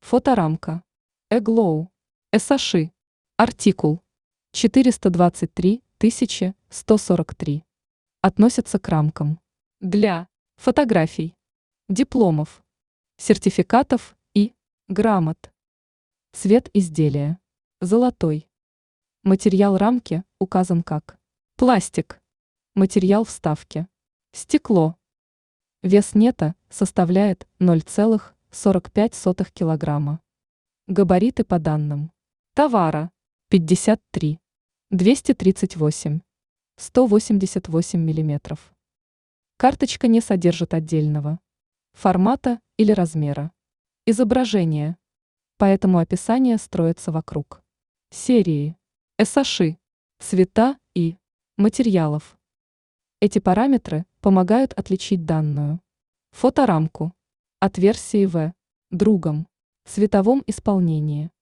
Фоторамка. Эглоу. Эсаши. Артикул. 423 143. Относятся к рамкам для фотографий, дипломов, сертификатов и грамот. Цвет изделия. Золотой. Материал рамки указан как пластик. Материал вставки. Стекло. Вес нета составляет 0,45 килограмма. Габариты по данным товара 53, 238, 188 миллиметров. Карточка не содержит отдельного формата или размера изображения, поэтому описание строится вокруг серии, эсаши, цвета и материалов. Эти параметры помогают отличить данную фоторамку от версии в другом цветовом исполнении.